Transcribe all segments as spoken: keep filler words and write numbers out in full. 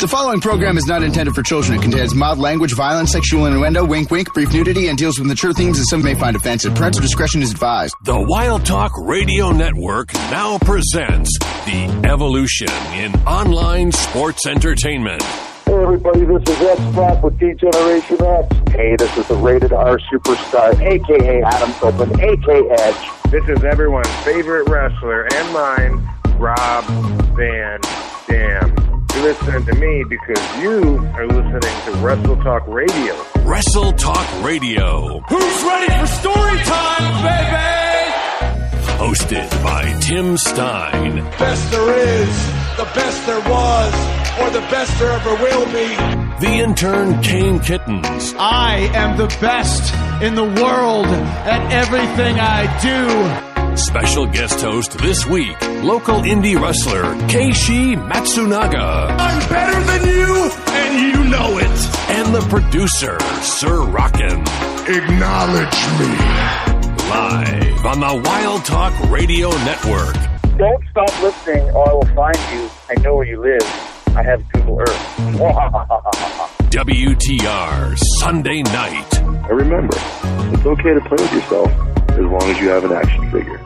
The following program is not intended for children. It contains mild language, violence, sexual innuendo, wink wink, brief nudity, and deals with mature themes that some may find offensive. Parental discretion is advised. The Wild Talk Radio Network now presents the evolution in online sports entertainment. Hey everybody, this is X-Pac with D-Generation X. Hey, this is the Rated R Superstar, a k a. Adam Copeland, a k a. Edge. This is everyone's favorite wrestler and mine, Rob Van Dam. You listen to me because you are listening to Wrestle Talk Radio. Wrestle Talk Radio. Who's ready for story time, baby? Hosted by Tim Stein. Best there is, the best there was, or the best there ever will be. The intern Kane Kittens. I am the best in the world at everything I do. Special guest host this week, local indie wrestler Keishi Matsunaga. I'm better than you, and you know it. And the producer, Sir Rockin'. Acknowledge me. Live on the Wild Talk Radio Network. Don't stop listening or I will find you. I know where you live. I have Google Earth. W T R Sunday night. And remember, it's okay to play with yourself as long as you have an action figure.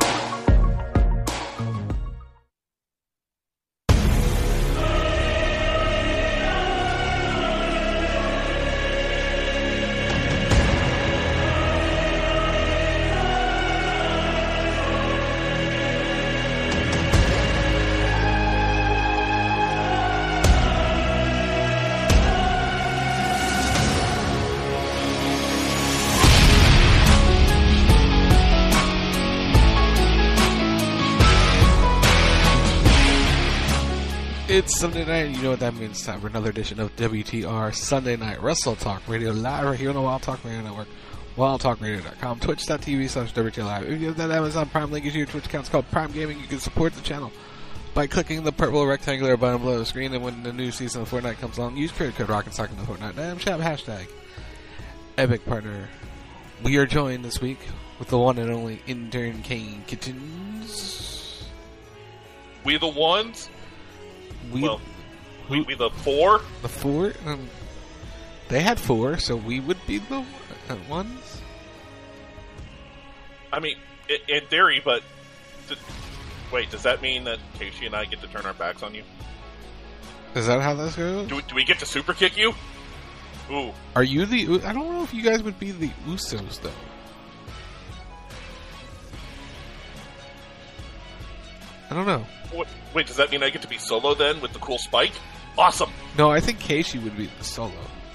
It's Sunday night, and you know what that means. It's time for another edition of W T R Sunday Night Wrestle Talk Radio, live right here on the Wild Talk Radio Network, wild talk radio dot com, twitch dot t v slash W T R Live. If you have that Amazon Prime link, is your Twitch account. It's called Prime Gaming. You can support the channel by clicking the purple rectangular button below the screen, and when the new season of Fortnite comes along, use credit code ROCK'n'SOCK in the Fortnite Damn Shop hashtag Epic Partner. We are joined this week with the one and only intern Kane Kittens. We the ones? We, well, we, we the four? The four? Um, they had four, so we would be the uh, ones? I mean, in, in theory, but... Th- wait, does that mean that Casey and I get to turn our backs on you? Is that how this goes? Do we, do we get to super kick you? Ooh. Are you the... I don't know if you guys would be the Usos, though. I don't know. What, wait, does that mean I get to be solo then with the cool spike? Awesome! No, I think Keishi would be the solo.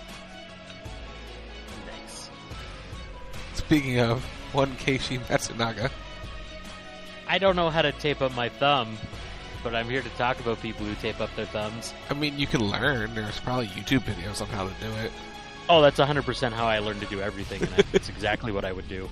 Nice. Speaking of, one Keishi Matsunaga. I don't know how to tape up my thumb, but I'm here to talk about people who tape up their thumbs. I mean, you can learn. There's probably YouTube videos on how to do it. Oh, that's one hundred percent how I learned to do everything, and that's exactly what I would do.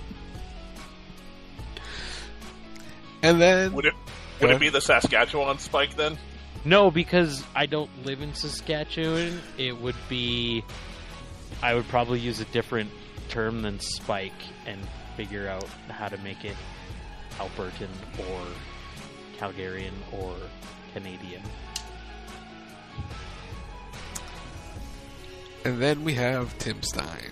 And then... Would it... Would it be the Saskatchewan spike then? No, because I don't live in Saskatchewan. It would be... I would probably use a different term than spike and figure out how to make it Albertan or Calgarian or Canadian. And then we have Tim Stein.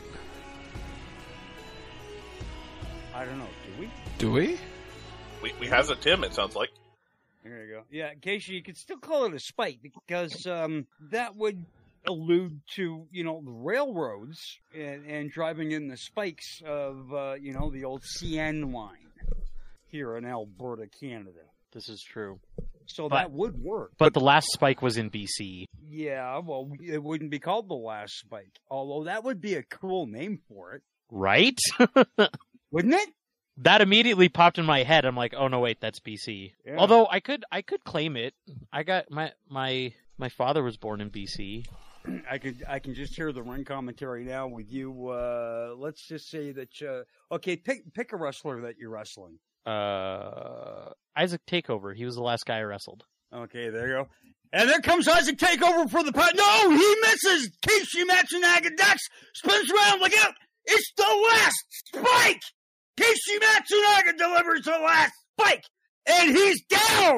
I don't know. Do we? Do we? We, we has a Tim, it sounds like. There you go. Yeah, Casey, you could still call it a spike because um, that would allude to, you know, the railroads and, and driving in the spikes of, uh, you know, the old C N line here in Alberta, Canada. This is true. So but, that would work. But the last spike was in B C. Yeah, well, it wouldn't be called the last spike. Although that would be a cool name for it. Right? Wouldn't it? That immediately popped in my head. I'm like, oh no, wait, that's B C. Yeah. Although I could, I could claim it. I got my my my father was born in B C. I could, I can just hear the ring commentary now with you. Uh, let's just say that. Uh, okay, pick pick a wrestler that you're wrestling. Uh, Isaac Takeover. He was the last guy I wrestled. Okay, there you go. And there comes Isaac Takeover for the pot. No, he misses. Keishi Matsunaga ducks, spins around. Look out! It's the last spike. Keishi Matsunaga delivers the last spike, and he's down!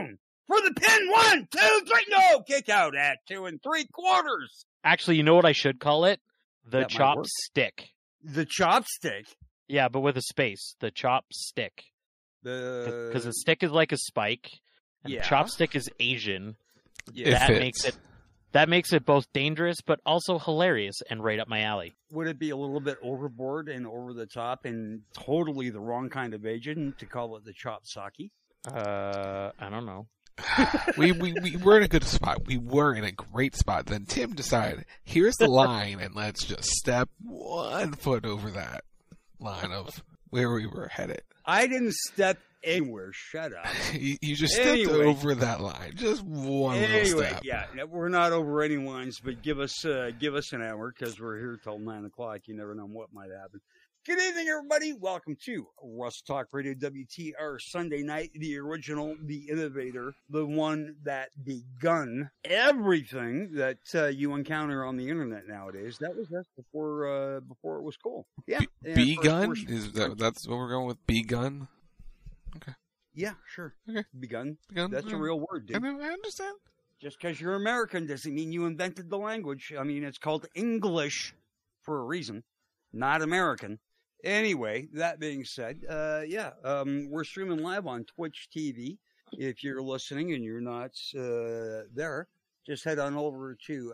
for the pin. One, two, three. No, kick out at two and three quarters. Actually, you know what I should call it? The That might chop work. stick. The chopstick. Yeah, but with a space. The chop stick. The Because a stick is like a spike, and Yeah. chopstick is Asian. Yeah. That It makes fits. it that makes it both dangerous but also hilarious and right up my alley. Would it be a little bit overboard and over the top and totally the wrong kind of Asian to call it the chop sake? Uh, I don't know. we, we, we were in a good spot. We were in a great spot. Then Tim decided, here's the line, and let's just step one foot over that line of where we were headed. I didn't step anywhere. Shut up. You, you just stepped Anyway. over that line. Just one little Anyway, step. yeah, we're not over any lines, but give us uh, give us an hour because we're here till nine o'clock. You never know what might happen. Good evening, everybody. Welcome to Russ Talk Radio W T R Sunday Night, the original, the innovator, the one that begun everything that uh, you encounter on the internet nowadays. That was us before uh, before it was cool. Yeah, and B first gun portion- is that? That's what we're going with. B gun. Yeah, sure. Okay. Begun. Begun, That's a yeah. real word, dude. I, know, I understand. Just because you're American doesn't mean you invented the language. I mean, it's called English for a reason, not American. Anyway, that being said, uh, yeah, um, we're streaming live on Twitch T V. If you're listening and you're not uh, there, just head on over to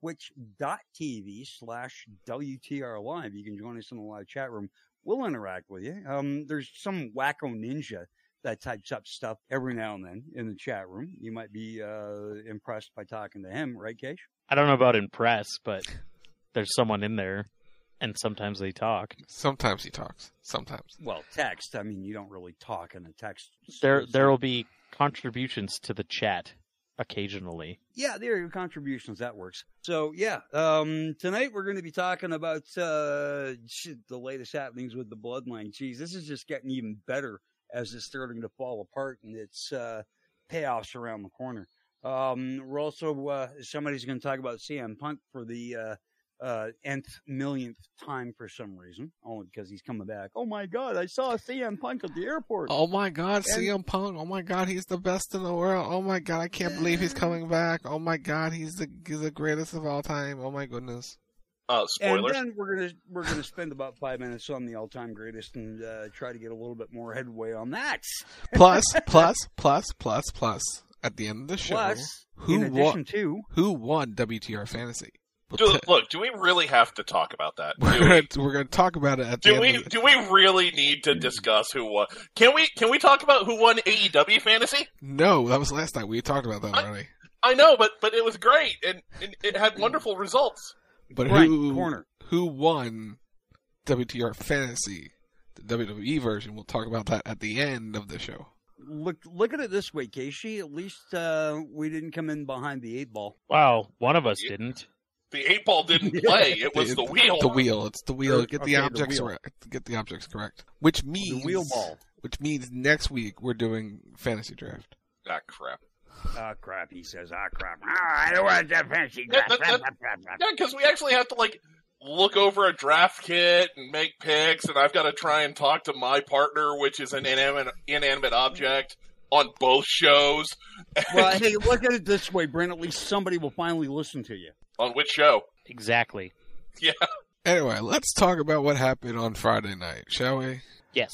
twitch.tv slash WTR Live. You can join us in the live chat room. We'll interact with you. Um, there's some wacko ninja that types up stuff every now and then in the chat room. You might be uh, impressed by talking to him, right, Keish? I don't know about impress, but there's someone in there, and sometimes they talk. Sometimes he talks. Sometimes. Well, text. I mean, you don't really talk in a text. There, there will be contributions to the chat occasionally. Yeah, there are your contributions. That works. So, yeah, um, tonight we're going to be talking about uh, shit, the latest happenings with the Bloodline. Geez, this is just getting even better as it's starting to fall apart and its uh, payoffs around the corner. Um, we're also, uh, somebody's going to talk about C M Punk for the uh, uh, nth millionth time for some reason, only because he's coming back. Oh my God, I saw C M Punk at the airport. Oh my God, And- C M Punk. Oh my God, he's the best in the world. Oh my God, I can't believe he's coming back. Oh my God, he's the he's the greatest of all time. Oh my goodness. Uh, spoilers. And then we're gonna we're gonna spend about five minutes on the all-time greatest and uh, try to get a little bit more headway on that. Plus, plus, plus, plus, plus. At the end of the show, Plus, who in addition won? to Who won W T R Fantasy? Do, look, do we really have to talk about that? We're Do gonna, we, we're gonna talk about it at the do end. we, of the, do we really need to discuss who won? Can we can we talk about who won A E W Fantasy? No, that was last night. We talked about that already. I know, but but it was great and, and it had wonderful results. But Right, who corner. who won W T R Fantasy, the W W E version? We'll talk about that at the end of the show. look look at it this way, Casey. At least uh, we didn't come in behind the eight ball. Wow, one of us didn't. The eight ball didn't play; it was the wheel. The wheel. It's the wheel. Or- Get okay, the the objects wheel. right. Get the objects correct. Which means The wheel ball. Which means next week we're doing fantasy draft. Ah, crap. Ah, crap, he says. Ah, crap. Ah, I don't want that fancy Yeah, crap. that- that- Yeah, because we actually have to like look over a draft kit and make picks, and I've got to try and talk to my partner, which is an inanimate, inanimate object, on both shows. Well, hey, look at it this way, Brent. At least somebody will finally listen to you. On which show? Exactly. Yeah. Anyway, let's talk about what happened on Friday night, shall we? Yes.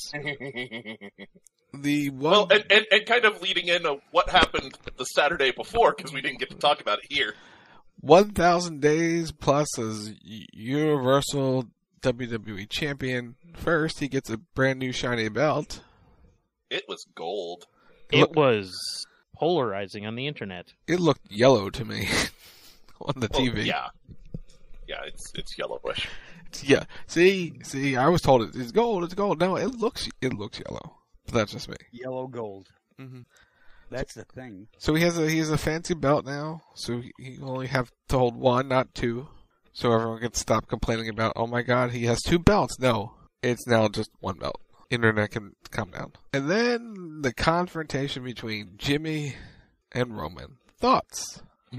The one. Well, and, and, and kind of leading into what happened the Saturday before, because we didn't get to talk about it here. one thousand days plus as Universal W W E Champion. First, he gets a brand new shiny belt. It was gold. It It look- was polarizing on the internet. It looked yellow to me on the T V. Oh, yeah. Yeah, it's it's yellowish. Yeah. See, see, I was told it, it's gold, it's gold. No, it looks, it looks yellow. But that's just me. Yellow gold. Mm-hmm. That's the thing. So he has a he has a fancy belt now. So he, he only have to hold one, not two. So everyone can stop complaining about, oh my God, he has two belts. No, it's now just one belt. Internet can calm down. And then the confrontation between Jimmy and Roman. Thoughts?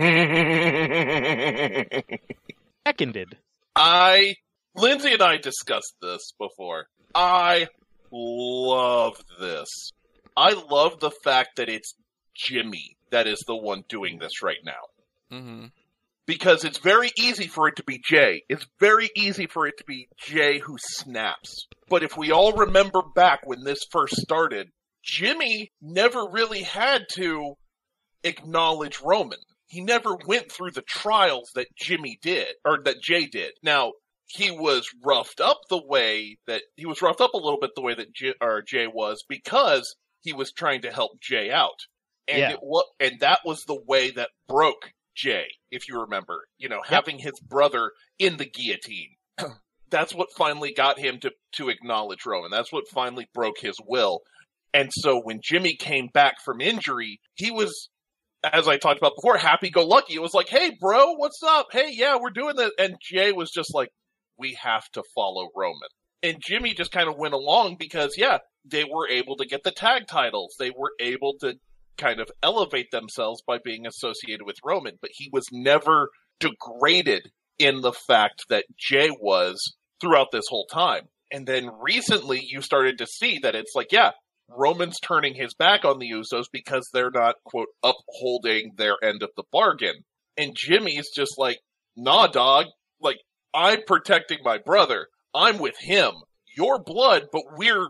Seconded. I, Lindsay and I discussed this before. I love this. I love the fact that it's Jimmy that is the one doing this right now. Mm-hmm. Because it's very easy for it to be Jay. It's very easy for it to be Jay who snaps. But if we all remember back when this first started, Jimmy never really had to acknowledge Roman. He never went through the trials that Jimmy did, or that Jay did. Now, he was roughed up the way that, he was roughed up a little bit the way that J, or Jay was because he was trying to help Jay out. And Yeah. it wa- and that was the way that broke Jay, if you remember. You know, having his brother in the guillotine. That's what finally got him to, to acknowledge Roman. That's what finally broke his will. And so when Jimmy came back from injury, he was, as I talked about before, happy-go-lucky. It was like, hey, bro, what's up? Hey, yeah, we're doing this. And Jay was just like, we have to follow Roman. And Jimmy just kind of went along because, yeah, they were able to get the tag titles. They were able to kind of elevate themselves by being associated with Roman. But he was never degraded in the fact that Jay was throughout this whole time. And then recently you started to see that it's like, yeah, Roman's turning his back on the Usos because they're not, quote, upholding their end of the bargain. And Jimmy's just like, nah, dog. Like, I'm protecting my brother. I'm with him. Your blood, but we're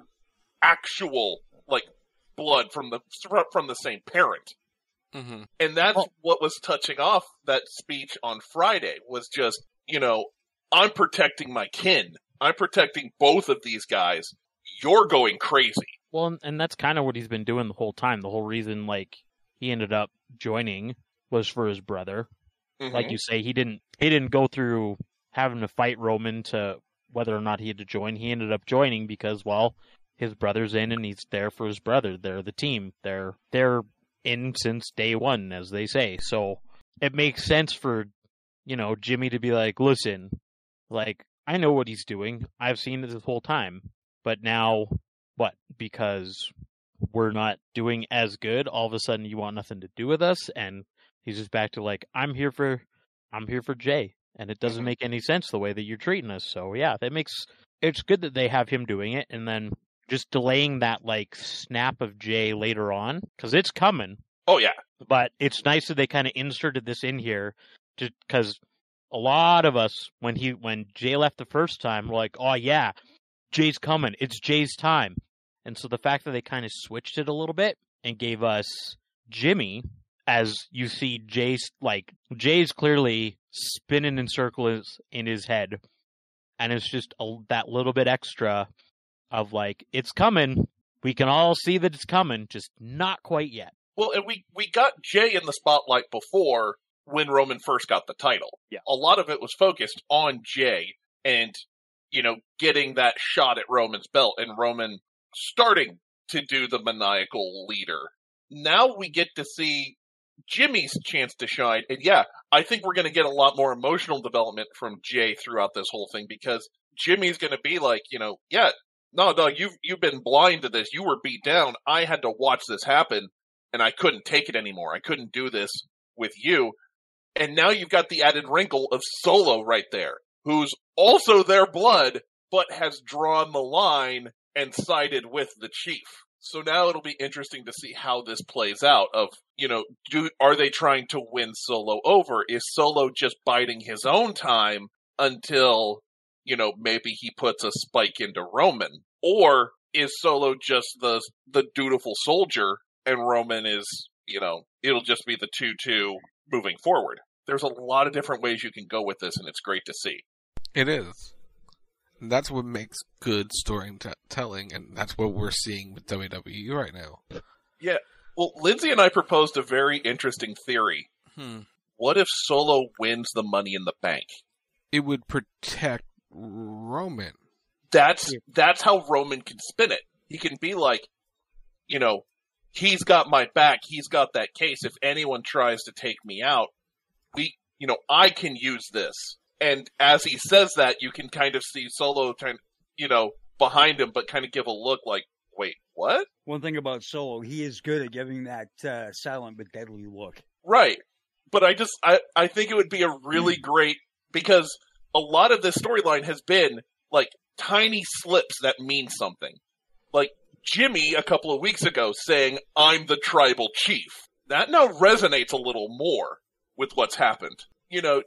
actual, like, blood from the from the same parent. Mm-hmm. And that's what was touching off that speech on Friday, was just, you know, I'm protecting my kin. I'm protecting both of these guys. You're going crazy. Well, and that's kind of what he's been doing the whole time. The whole reason, like, he ended up joining was for his brother. Mm-hmm. Like you say, he didn't he didn't go through having to fight Roman to whether or not he had to join. He ended up joining because, well, his brother's in and he's there for his brother. They're the team. They're they're in since day one, as they say. So it makes sense for, you know, Jimmy to be like, listen, like, I know what he's doing. I've seen it this whole time. But now, what? Because we're not doing as good, all of a sudden you want nothing to do with us? And he's just back to like, I'm here for, I'm here for Jay. And it doesn't make any sense the way that you're treating us. So yeah, that makes, it's good that they have him doing it. And then just delaying that like snap of Jay later on, because it's coming. Oh yeah. But it's nice that they kind of inserted this in here, just because a lot of us, when he when Jay left the first time, were like, oh yeah, Jay's coming. It's Jay's time. And so the fact that they kind of switched it a little bit and gave us Jimmy, as you see Jay's, like, Jay's clearly spinning in circles in his head. And it's just a, that little bit extra of like, it's coming. We can all see that it's coming, just not quite yet. Well, and we, we got Jay in the spotlight before when Roman first got the title. Yeah. A lot of it was focused on Jay and, you know, getting that shot at Roman's belt and Roman starting to do the maniacal leader. Now we get to see Jimmy's chance to shine. And yeah, I think we're going to get a lot more emotional development from Jay throughout this whole thing, because Jimmy's going to be like, you know, yeah, no, dog, you've, you've been blind to this. You were beat down. I had to watch this happen and I couldn't take it anymore. I couldn't do this with you. And now you've got the added wrinkle of Solo right there, who's also their blood, but has drawn the line and sided with the chief. So now it'll be interesting to see how this plays out of, you know, do are they trying to win Solo over? Is Solo just biding his own time until, you know, maybe he puts a spike into Roman? Or is Solo just the the dutiful soldier and Roman is, you know, it'll just be the two two moving forward? There's a lot of different ways you can go with this, and it's great to see. It is. And that's what makes good storytelling, and that's what we're seeing with W W E right now. Yeah. Well, Lindsay and I proposed a very interesting theory. Hmm. What if Solo wins the Money in the Bank? It would protect Roman. That's that's how Roman can spin it. He can be like, you know, he's got my back. He's got that case. If anyone tries to take me out, we, you know, I can use this. And as he says that, you can kind of see Solo, trying, you know, behind him, but kind of give a look like, wait, what? One thing about Solo, he is good at giving that uh, silent but deadly look. Right. But I just, I, I think it would be a really great, because a lot of this storyline has been, like, tiny slips that mean something. Like, Jimmy, a couple of weeks ago, saying, I'm the tribal chief. that now resonates a little more with what's happened. You know,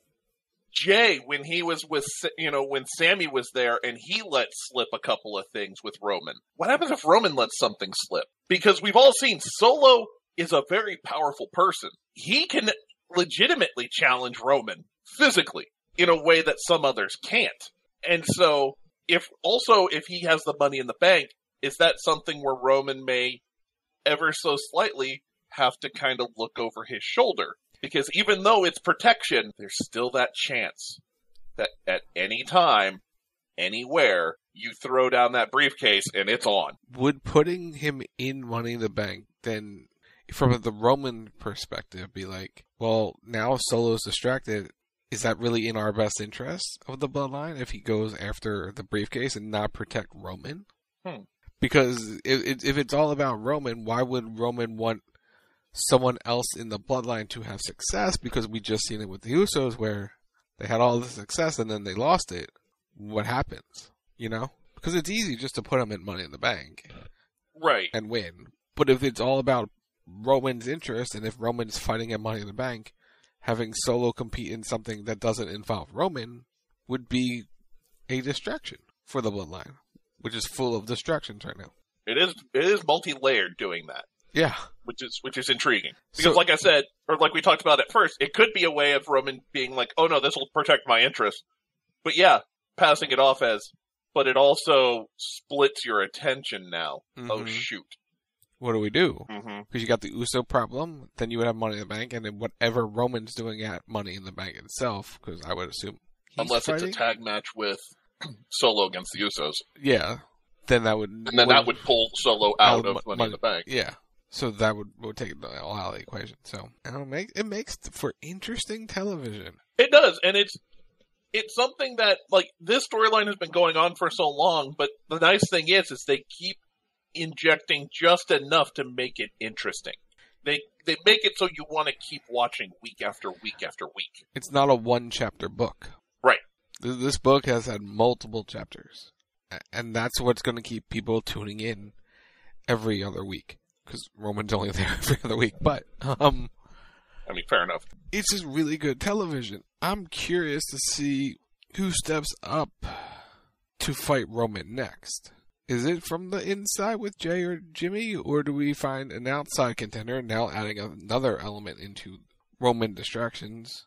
Jay, when he was with, you know, when Sammy was there and he let slip a couple of things with Roman. What happens if Roman lets something slip? Because we've all seen Solo is a very powerful person. He can legitimately challenge Roman physically in a way that some others can't. And so, if also, if he has the money in the bank, is that something where Roman may ever so slightly have to kind of look over his shoulder? Because even though it's protection, there's still that chance that at any time, anywhere, you throw down that briefcase and it's on. Would putting him in Money in the Bank then, from the Roman perspective, be like, well, now Solo's distracted. Is that really in our best interest of the bloodline if he goes after the briefcase and not protect Roman? Hmm. Because if, if it's all about Roman, why would Roman want someone else in the bloodline to have success? Because we just seen it with the Usos where they had all the success and then they lost it. What happens? You know? Because it's easy just to put them in Money in the Bank. Right. And win. But if it's all about Roman's interest, and if Roman's fighting at Money in the Bank, having Solo compete in something that doesn't involve Roman would be a distraction for the bloodline, which is full of distractions right now. It is it is multi-layered doing that. Yeah. Which is which is intriguing. Because So- like I said, or like we talked about at first, it could be a way of Roman being like, oh no, this will protect my interest. But yeah, passing it off as, but it also splits your attention now. Mhm. Oh shoot. What do we do? Because Mm-hmm. you got the Uso problem, then you would have Money in the Bank, and then whatever Roman's doing at Money in the Bank itself, because I would assume he's Unless fighting. it's a tag match with Solo against the Usos. Yeah. Then that would... And then that would pull Solo out of Money in the Bank. Yeah. So that would, would take it all out of the equation. So I don't know, make, it makes for interesting television. It does, and it's it's something that, like, this storyline has been going on for so long, but the nice thing is, is they keep injecting just enough to make it interesting. They they make it so you want to keep watching week after week after week. It's not a one-chapter book. Right. Th- This book has had multiple chapters. A- And that's what's going to keep people tuning in every other week. Because Roman's only there every other week. But, um... I mean, fair enough. It's just really good television. I'm curious to see who steps up to fight Roman next. Is it from the inside with Jay or Jimmy, or do we find an outside contender, now adding another element into Roman distractions?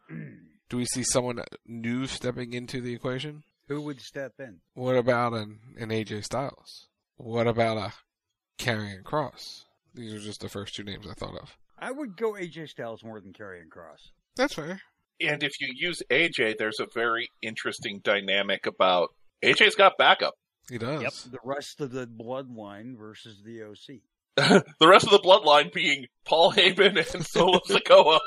Do we see someone new stepping into the equation? Who would step in? What about an, an A J Styles? What about a Karrion Kross? These are just the first two names I thought of. I would go A J Styles more than Karrion Kross. That's fair. And if you use A J, there's a very interesting dynamic about A J's got backup. He does. Yep, the rest of the bloodline versus the O C. The rest of the bloodline being Paul Heyman and Solo Sikoa.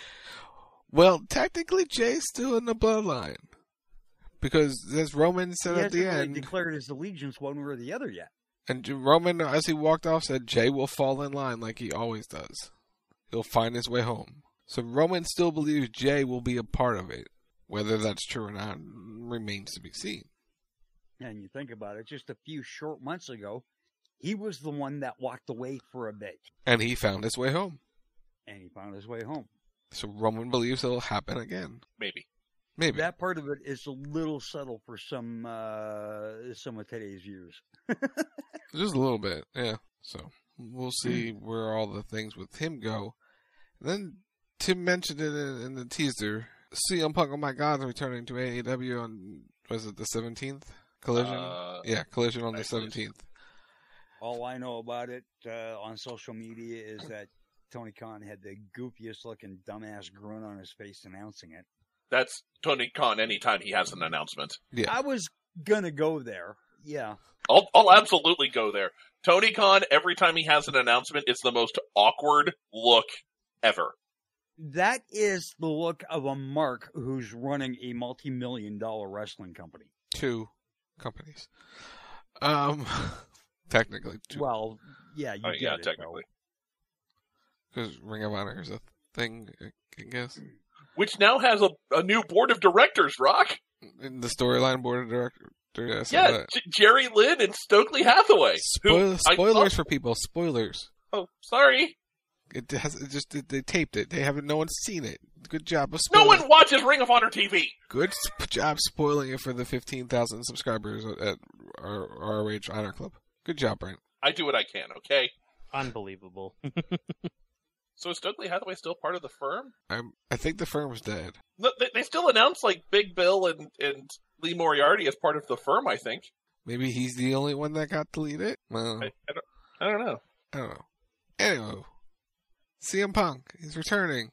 Well, technically, Jay's still in the bloodline. Because as Roman said He at hasn't the really end, declared his allegiance one way or the other yet. and Roman, as he walked off, said Jay will fall in line like he always does. He'll find his way home. So Roman still believes Jay will be a part of it. Whether that's true or not remains to be seen. And you think about it, just a few short months ago, he was the one that walked away for a bit. And he found his way home. And he found his way home. So Roman believes it'll happen again. Maybe. Maybe. That part of it is a little subtle for some uh, some of today's viewers. Just a little bit, yeah. So we'll see where all the things with him go. And then Tim mentioned it in, in the teaser. C M Punk, oh my God, is returning to A E W on, was it the seventeenth? Collision? Uh, yeah, Collision on the I believe. seventeenth. All I know about it uh, on social media is that Tony Khan had the goofiest looking dumbass grin on his face announcing it. That's Tony Khan anytime he has an announcement. Yeah. I was gonna go there. Yeah. I'll, I'll absolutely go there. Tony Khan, every time he has an announcement, it's the most awkward look ever. That is the look of a mark who's running a multi-million dollar wrestling company. Two companies. Um, technically two. Well, yeah, you Uh, get yeah, it, technically. Because Ring of Honor is a thing, I guess. Which now has a, a new board of directors, Rock. In the storyline board of directors. I saw Yeah, that. J- Jerry Lynn and Stokely Hathaway. Spoil- who I spoilers thought- for people. Spoilers. Oh, sorry. It has it just they taped it. They haven't. No one's seen it. Good job of No spoiling. one watches Ring of Honor T V. Good job spoiling it for the fifteen thousand subscribers at our R O H Honor Club. Good job, Brent. I do what I can. Okay. Unbelievable. So is Stokely Hathaway still part of the firm? I'm, I think the firm's dead. No, they, they still announced like Big Bill and, and Lee Moriarty as part of the firm. I think. Maybe he's the only one that got to lead it. Well, I, I don't. I don't know. I don't know. Anyway, C M Punk is returning.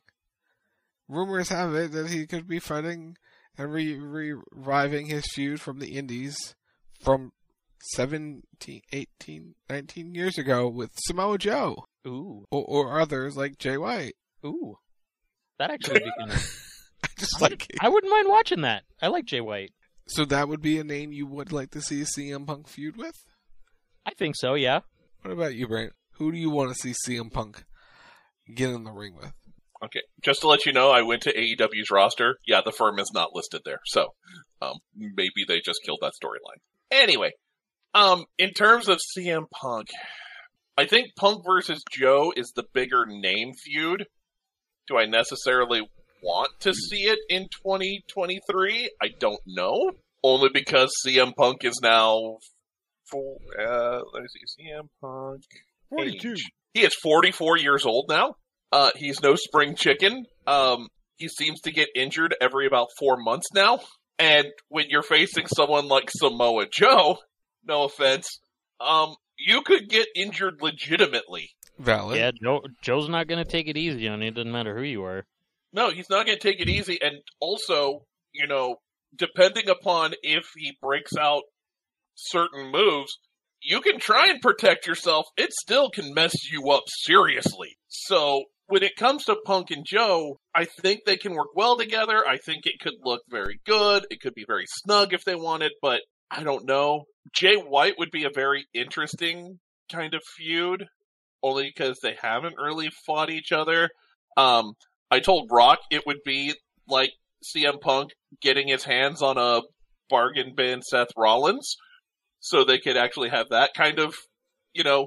Rumors have it that he could be fighting and re- reviving his feud from the Indies from seventeen, eighteen, nineteen years ago with Samoa Joe. Ooh. Or, or others like Jay White. Ooh. That actually would be kind of... I just I, like I wouldn't mind watching that. I like Jay White. So that would be a name you would like to see a C M Punk feud with? I think so, yeah. What about you, Brent? Who do you want to see C M Punk get in the ring with? Okay, just to let you know, I went to A E W's roster. Yeah, the firm is not listed there, so um, maybe they just killed that storyline. Anyway, um, in terms of C M Punk, I think Punk versus Joe is the bigger name feud. Do I necessarily want to see it in twenty twenty-three? I don't know. Only because C M Punk is now, for, uh, let me see, C M Punk. forty-two. Age. He is forty-four years old now. Uh, he's no spring chicken. Um, he seems to get injured every about four months now. And when you're facing someone like Samoa Joe, no offense, um, you could get injured legitimately. Valid. Yeah, Joe, Joe's not going to take it easy on you. It doesn't matter who you are. No, he's not going to take it easy. And also, you know, depending upon if he breaks out certain moves, you can try and protect yourself. It still can mess you up seriously. So when it comes to Punk and Joe, I think they can work well together. I think it could look very good. It could be very snug if they wanted, but I don't know. Jay White would be a very interesting kind of feud, only because they haven't really fought each other. Um, I told Rock it would be like C M Punk getting his hands on a bargain bin Seth Rollins, so they could actually have that kind of, you know,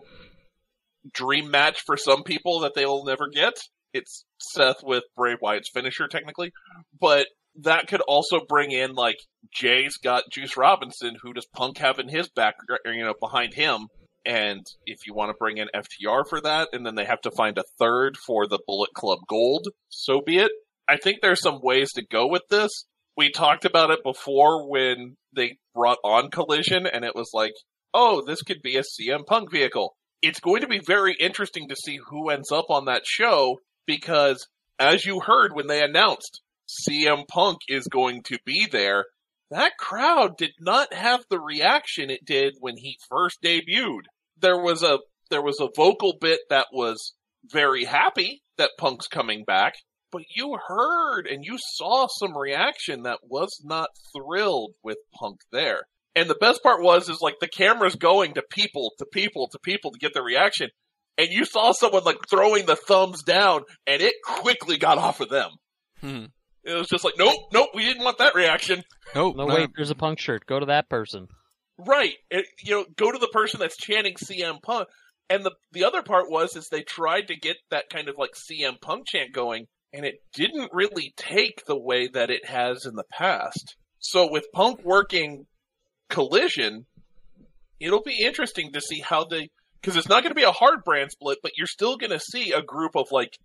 dream match for some people that they'll never get. It's Seth with Bray Wyatt's finisher, technically. But that could also bring in, like, Jay's got Juice Robinson, who does Punk have in his back, you know, behind him. And if you want to bring in F T R for that, and then they have to find a third for the Bullet Club Gold, so be it. I think there's some ways to go with this. We talked about it before when they brought on Collision, and it was like, oh, this could be a C M Punk vehicle. It's going to be very interesting to see who ends up on that show, because as you heard when they announced C M Punk is going to be there, that crowd did not have the reaction it did when he first debuted. There was a there was a vocal bit that was very happy that Punk's coming back, but you heard and you saw some reaction that was not thrilled with Punk there. And the best part was, is like the camera's going to people, to people, to people to get the reaction. And you saw someone like throwing the thumbs down, and it quickly got off of them. Hmm. It was just like, nope, nope, we didn't want that reaction. Nope. No, not- wait, there's a Punk shirt. Go to that person. Right. It, you know, go to the person that's chanting C M Punk. And the the other part was, is they tried to get that kind of like C M Punk chant going, and it didn't really take the way that it has in the past. So with Punk working Collision, it'll be interesting to see how they, because it's not going to be a hard brand split, but you're still going to see a group of like,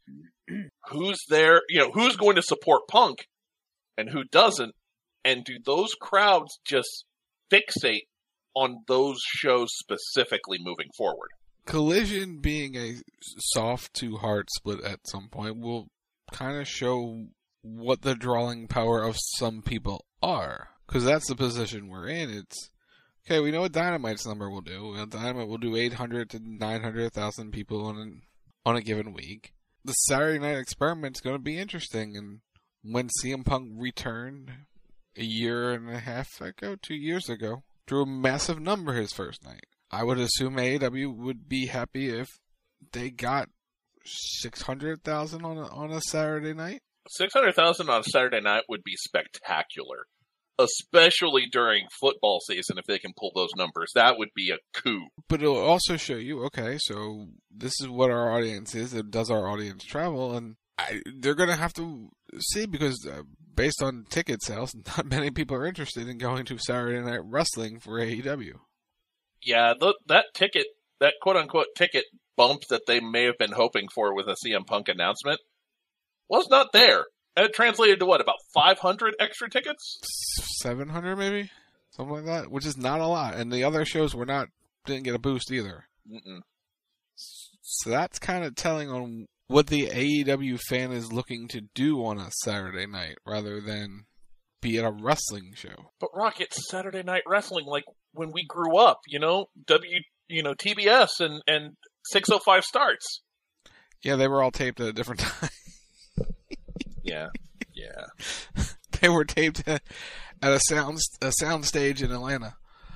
who's there, you know, who's going to support Punk and who doesn't, and do those crowds just fixate on those shows specifically moving forward? Collision being a soft to hard split at some point will kind of show what the drawing power of some people are. Because that's the position we're in. It's, okay, we know what Dynamite's number will do. Well, Dynamite will do eight hundred to nine hundred thousand people on, an, on a given week. The Saturday Night Experiment's going to be interesting. And when C M Punk returned a year and a half ago, two years ago, drew a massive number his first night. I would assume A E W would be happy if they got six hundred thousand on a, on a Saturday night. six hundred thousand on a Saturday night would be spectacular. especially during football season, if they can pull those numbers. That would be a coup. But it'll also show you, okay, so this is what our audience is. It does our audience travel, and I, they're going to have to see, because uh, based on ticket sales, not many people are interested in going to Saturday Night Wrestling for A E W. Yeah, the, that ticket, that quote-unquote ticket bump that they may have been hoping for with a C M Punk announcement was not there. And it translated to what, about five hundred extra tickets? seven hundred maybe? Something like that, which is not a lot. And the other shows were not, didn't get a boost either. Mm-mm. So that's kind of telling on what the A E W fan is looking to do on a Saturday night rather than be at a wrestling show. But Rock, it's Saturday Night Wrestling like when we grew up, you know, W, you know, T B S and, and six oh five starts. Yeah, they were all taped at a different time. Yeah, yeah. They were taped at a sound a sound stage in Atlanta.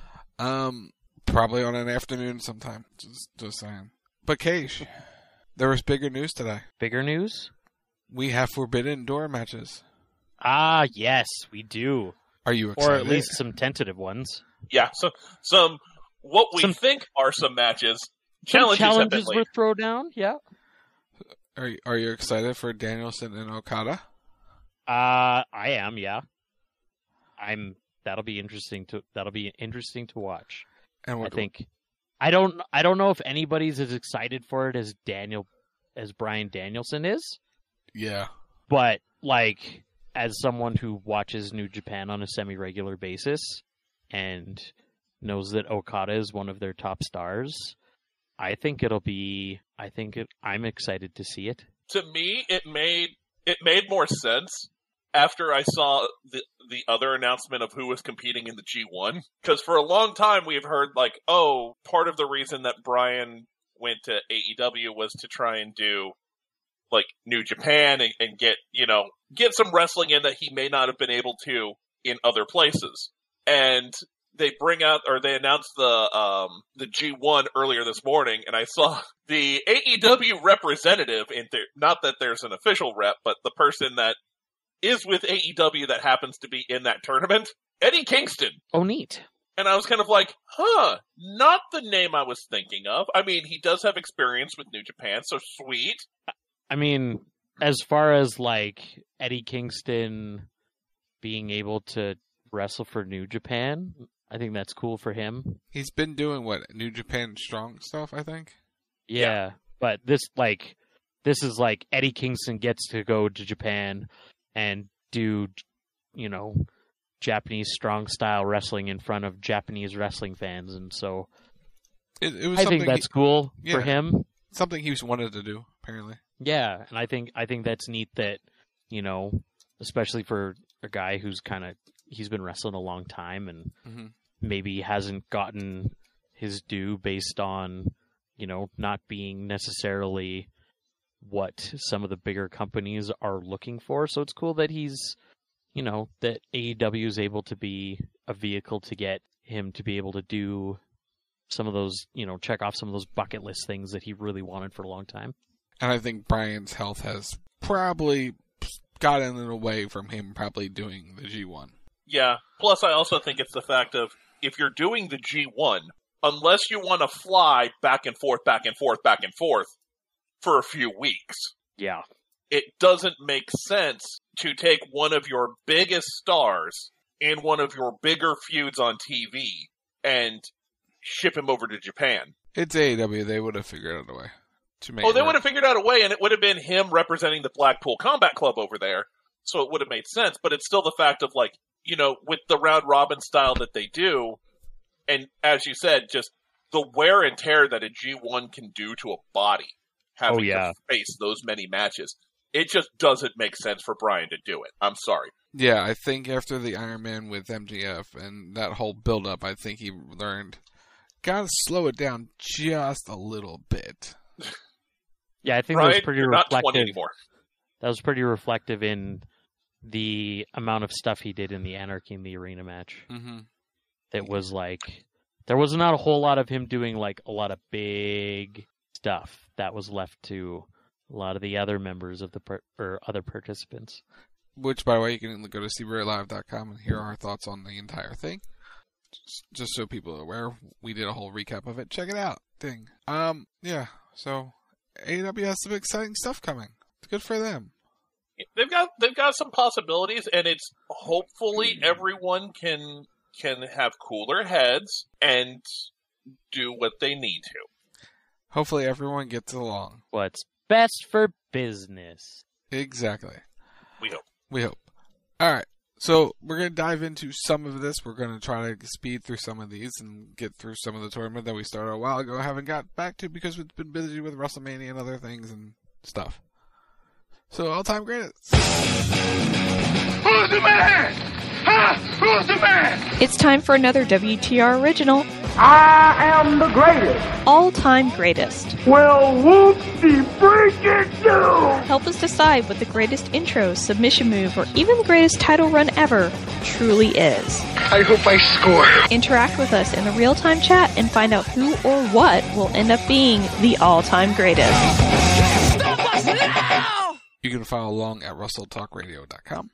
Um, probably on an afternoon sometime. Just, just saying. But Keish, there was bigger news today. Bigger news? We have Forbidden Door matches. Ah, yes, we do. Are you excited? Or at least some tentative ones. Yeah, so some what we some, think are some matches. Some challenges challenges were thrown down. Yeah. Are you, are you excited for Danielson and Okada? Uh, I am. Yeah. I'm. That'll be interesting to. That'll be interesting to watch. And what, I think. I don't. I don't know if anybody's as excited for it as Daniel, as Bryan Danielson is. Yeah. But like, as someone who watches New Japan on a semi-regular basis and knows that Okada is one of their top stars, I think it'll be. I think it. I'm excited to see it. To me, it made it made more sense after I saw the the other announcement of who was competing in the G one. Because for a long time we've heard like, oh, part of the reason that Bryan went to A E W was to try and do like New Japan and, and get you know get some wrestling in that he may not have been able to in other places. And they bring out, or they announced the um, the G one earlier this morning, and I saw the A E W representative, in there, not that there's an official rep, but the person that is with A E W that happens to be in that tournament, Eddie Kingston. Oh, neat. And I was kind of like, huh, not the name I was thinking of. I mean, he does have experience with New Japan, so sweet. I mean, as far as, like, Eddie Kingston being able to wrestle for New Japan, I think that's cool for him. He's been doing, what, New Japan Strong stuff, I think? Yeah, Yeah. But this, like, this is like Eddie Kingston gets to go to Japan and do, you know, Japanese strong style wrestling in front of Japanese wrestling fans, and so it, it was I think that's he, cool yeah, for him. Something he wanted to do, apparently. Yeah, and I think I think that's neat that, you know, especially for a guy who's kind of he's been wrestling a long time and mm-hmm. maybe hasn't gotten his due based on, you know, not being necessarily what some of the bigger companies are looking for. So it's cool that he's, you know, that A E W is able to be a vehicle to get him to be able to do some of those, you know, check off some of those bucket list things that he really wanted for a long time. And I think Bryan's health has probably gotten in away from him probably doing the G one. Yeah. Plus, I also think it's the fact of, if you're doing the G one, unless you want to fly back and forth, back and forth, back and forth for a few weeks, yeah, it doesn't make sense to take one of your biggest stars in one of your bigger feuds on T V and ship him over to Japan. It's A E W. They would have figured out a way to make Oh, it they work. would have figured out a way, and it would have been him representing the Blackpool Combat Club over there, so it would have made sense. But it's still the fact of, like, you know, with the round-robin style that they do, and as you said, just the wear and tear that a G one can do to a body, having oh, yeah. to face those many matches, it just doesn't make sense for Bryan to do it. I'm sorry. Yeah, I think after the Iron Man with M G F and that whole build-up, I think he learned, gotta slow it down just a little bit. Yeah, I think Bryan, that was pretty you're reflective. not twenty anymore. That was pretty reflective in the amount of stuff he did in the Anarchy in the Arena match. Mm-hmm. It was like, there was not a whole lot of him doing like a lot of big stuff. That was left to a lot of the other members of the per- or other participants. which, by the way, you can go to C B R live dot com and hear our thoughts on the entire thing. Just, just so people are aware, we did a whole recap of it. Check it out. Thing. Um, yeah, so A E W has some exciting stuff coming. It's good for them. They've got they've got some possibilities, and it's hopefully everyone can can have cooler heads and do what they need to. Hopefully everyone gets along. What's best for business. Exactly. We hope. We hope. Alright, so we're going to dive into some of this. We're going to try to speed through some of these and get through some of the tournament that we started a while ago, haven't got back to because we've been busy with WrestleMania and other things and stuff. So, all-time greatest. Who's the man? Huh? Who's the man? It's time for another W T R original. I am the greatest. All-time greatest. Well, whoop-de freaking do. Help us decide what the greatest intro, submission move, or even the greatest title run ever truly is. I hope I score. Interact with us in the real-time chat and find out who or what will end up being the all-time greatest. Stop us now! You can follow along at Russell Talk Radio dot com.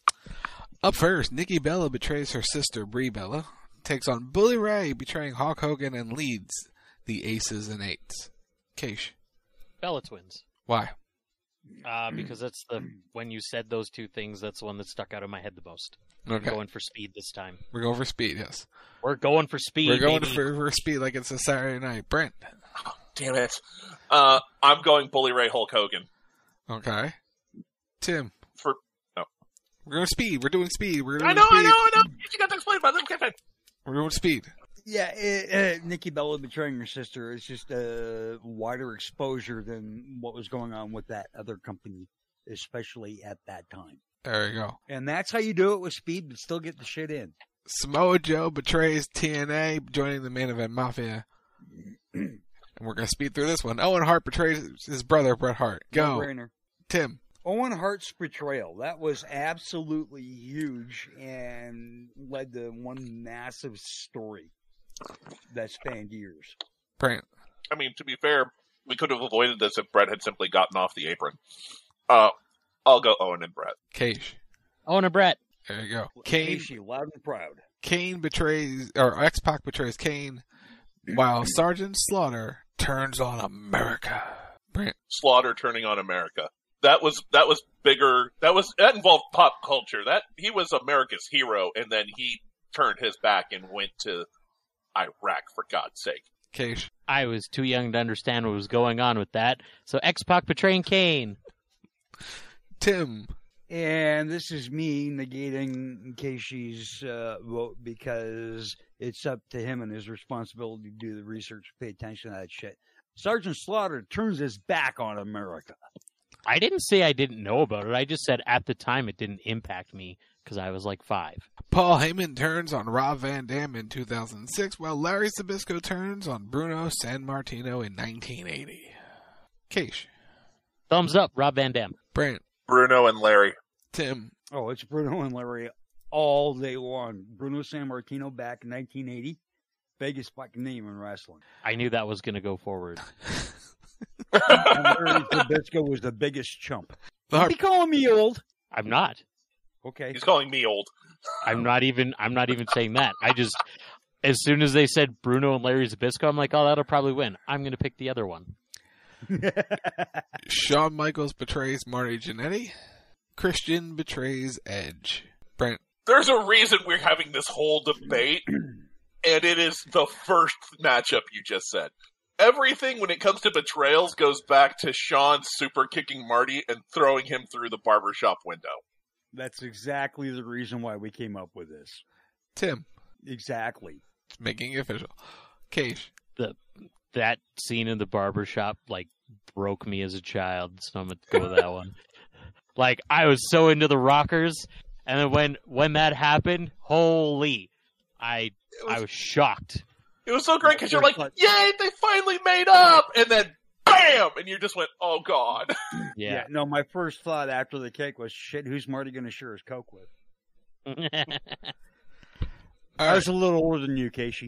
Up first, Nikki Bella betrays her sister Brie Bella, takes on Bully Ray betraying Hulk Hogan, and leads the Aces and Eights. Keish. Bella Twins. Why? Uh, because that's the when you said those two things, that's the one that stuck out of my head the most. Okay. We're going for speed this time. We're going for speed, yes. We're going for speed. We're going baby. for, for speed like it's a Saturday night. Brent. Oh, damn it. Uh, I'm going Bully Ray Hulk Hogan. Okay. Tim. For no. We're going speed. We're doing speed. We're doing I know, speed. I know, I know. You got to explain about it. Okay, We're doing speed. Yeah, it, uh, Nikki Bella betraying her sister is just a wider exposure than what was going on with that other company, especially at that time. There you go. And that's how you do it with speed, but still get the shit in. Samoa Joe betrays T N A, joining the Main Event Mafia. And we're going to speed through this one. Owen Hart betrays his brother, Bret Hart. Go. No-brainer. Tim. Owen Hart's betrayal. That was absolutely huge and led to one massive story that spanned years. Brent. I mean, to be fair, we could have avoided this if Brett had simply gotten off the apron. Uh, I'll go Owen and Brett. Cage. Owen and Brett. There you go. Kane. Casey, loud and proud. Kane betrays, or X-Pac betrays Kane, while Sergeant Slaughter turns on America. Brent. Slaughter turning on America. That was that was bigger. That was that involved pop culture. That he was America's hero, and then he turned his back and went to Iraq, for God's sake. Cage. I was too young to understand what was going on with that. So X-Pac betraying Kane. Tim. And this is me negating Casey's uh, vote because it's up to him and his responsibility to do the research, pay attention to that shit. Sergeant Slaughter turns his back on America. I didn't say I didn't know about it. I just said at the time it didn't impact me because I was like five. Paul Heyman turns on Rob Van Dam in two thousand six, while Larry Zbyszko turns on Bruno Sammartino in nineteen eighty. Keish. Thumbs up, Rob Van Dam. Brent. Bruno and Larry. Tim. Oh, it's Bruno and Larry all day long. Bruno Sammartino back in nineteen eighty. Biggest fucking name in wrestling. I knew that was going to go forward. And Larry Zbyszko was the biggest chump. Don't be calling me old. I'm not. Okay. He's calling me old. I'm not even. I'm not even saying that. I just, as soon as they said Bruno and Larry Zbyszko, I'm like, oh, that'll probably win. I'm going to pick the other one. Shawn Michaels betrays Marty Jannetty. Christian betrays Edge. Brent. There's a reason we're having this whole debate, and it is the first matchup you just said. Everything when it comes to betrayals goes back to Shawn super kicking Marty and throwing him through the barbershop window. That's exactly the reason why we came up with this. Tim. Exactly. Making it official. Cage. The that scene in the barbershop like broke me as a child, so I'm gonna go with that one. Like I was so into the Rockers, and then when when that happened, holy, I was, I was shocked. It was so great because you're like, yay, they finally made up, and then bam, and you just went, oh god. Yeah. yeah. No, my first thought after the cake was, shit, who's Marty going to share his coke with? I was a little older than you, Casey.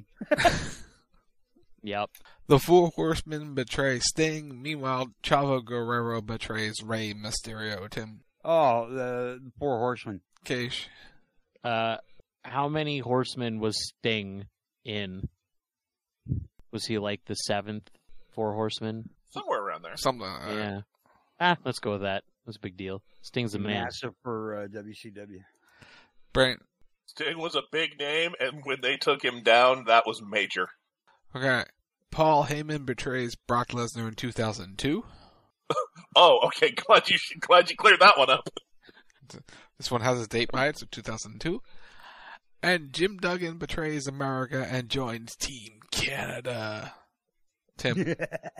Yep. The Four Horsemen betray Sting. Meanwhile, Chavo Guerrero betrays Rey Mysterio. Tim. Oh, the, the Four Horsemen. Cage. Uh, how many horsemen was Sting in? Was he like the seventh Four Horsemen? Somewhere around there. Something. Uh, Yeah. Ah, let's go with that. That's a big deal. Sting's a man. Massive for uh, W C W. Brent. Sting was a big name, and when they took him down, that was major. Okay. Paul Heyman betrays Brock Lesnar in two thousand two. Oh, okay. Glad you glad you cleared that one up. This one has a date by it, so two thousand two. And Jim Duggan betrays America and joins Team Canada. Tim.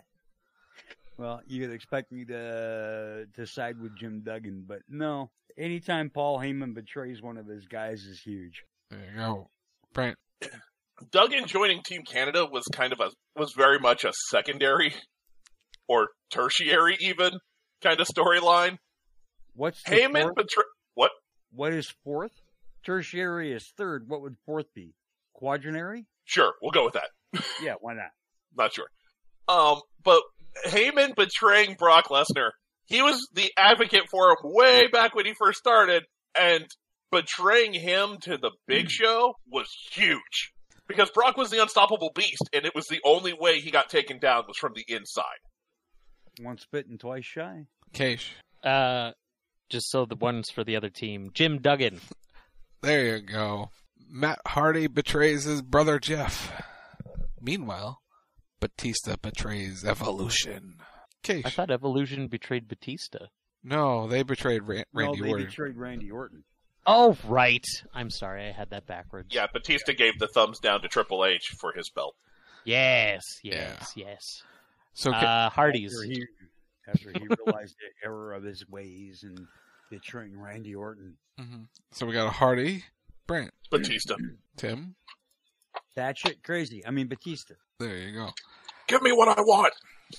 Well, you could expect me to to side with Jim Duggan, but no. Anytime Paul Heyman betrays one of his guys is huge. There you go. Brent. Duggan joining Team Canada was kind of a was very much a secondary or tertiary even kind of storyline. What's the Heyman fourth? betray what? What is fourth? Tertiary is third. What would fourth be? Quadrenary? Sure, we'll go with that. Yeah, why not? Not sure. Um, but Heyman betraying Brock Lesnar, he was the advocate for him way back when he first started, and betraying him to the Big Show was huge. Because Brock was the unstoppable beast, and it was the only way he got taken down was from the inside. Once bitten, twice shy. Cage. Uh, just so the one's for the other team. Jim Duggan. There you go. Matt Hardy betrays his brother Jeff. Meanwhile, Batista betrays Evolution. Cage. I thought Evolution betrayed Batista. No, they betrayed Ra- Randy no, they Orton. betrayed Randy Orton. Oh, right. I'm sorry, I had that backwards. Yeah, Batista gave the thumbs down to Triple H for his belt. Yes, yes, yeah. yes. So uh, Hardy's. After he, after he realized the error of his ways and betraying Randy Orton. Mm-hmm. So we got a Hardy, Brent. Batista. Tim. That shit crazy. I mean, Batista. There you go. Give me what I want.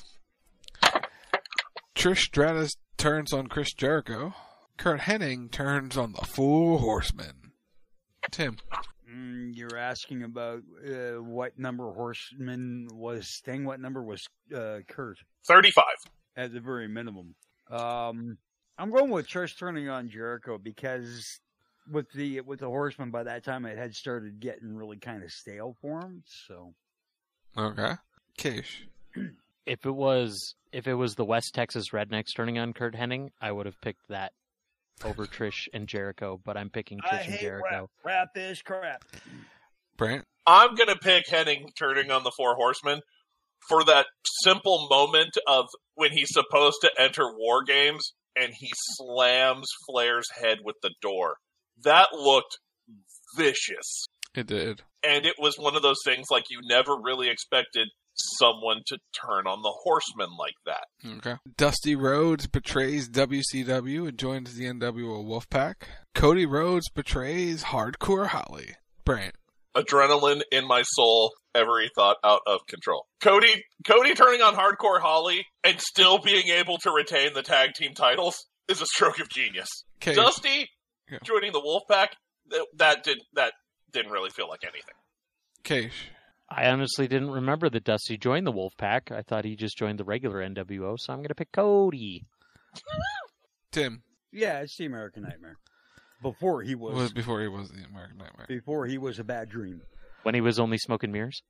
Trish Stratus turns on Chris Jericho. Kurt Hennig turns on the Four Horsemen. Tim. Mm, you're asking about uh, what number horseman was Sting? What number was uh, Kurt? thirty-five. At the very minimum. Um, I'm going with Trish turning on Jericho because with the with the Horsemen, by that time it had started getting really kind of stale for him. So. Okay. Kish. If it was if it was the West Texas Rednecks turning on Kurt Hennig, I would have picked that over Trish and Jericho, but I'm picking Trish I and hate Jericho. Rap. Rap is crap. Brent? I'm going to pick Hennig turning on the Four Horsemen for that simple moment of when he's supposed to enter War Games and he slams Flair's head with the door. That looked vicious. It did. And it was one of those things like you never really expected someone to turn on the Horsemen like that. Okay. Dusty Rhodes betrays W C W and joins the N W O Wolfpack. Cody Rhodes betrays Hardcore Holly. Brant. Adrenaline in my soul, every thought out of control. Cody Cody turning on Hardcore Holly and still being able to retain the tag team titles is a stroke of genius. Okay. Dusty yeah. joining the Wolfpack, that, that did that didn't really feel like anything. Cash. I honestly didn't remember that Dusty joined the Wolfpack. I thought he just joined the regular N W O, so I'm going to pick Cody. Tim. Yeah, it's the American Nightmare. Before he was... was before he was the American Nightmare. Before he was a bad dream. When he was only smoking mirrors?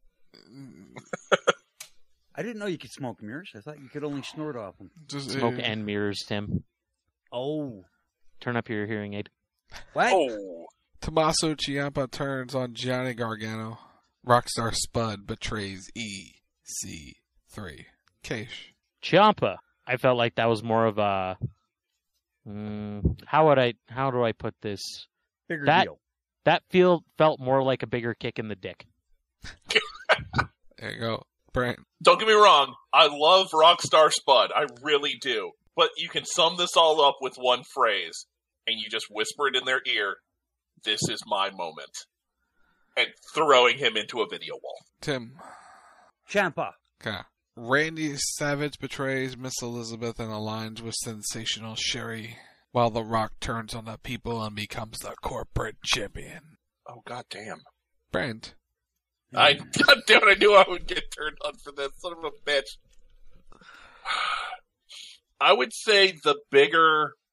I didn't know you could smoke mirrors. I thought you could only snort off them. Just, Smoke uh, and mirrors, Tim. Oh. Turn up your hearing aid. What? Oh. Tommaso Ciampa turns on Johnny Gargano. Rockstar Spud betrays E C three. Cash. Ciampa. I felt like that was more of a... Mm, how would I? How do I put this? Bigger that, deal. That feel, felt more like a bigger kick in the dick. There you go. Brent. Don't get me wrong, I love Rockstar Spud. I really do. But you can sum this all up with one phrase, and you just whisper it in their ear, this is my moment. And throwing him into a video wall. Tim. Ciampa. Okay. Randy Savage betrays Miss Elizabeth and aligns with Sensational Sherry, while The Rock turns on the people and becomes the corporate champion. Oh, goddamn. Brent. I, goddamn it, I knew I would get turned on for this. Son of a bitch. I would say the bigger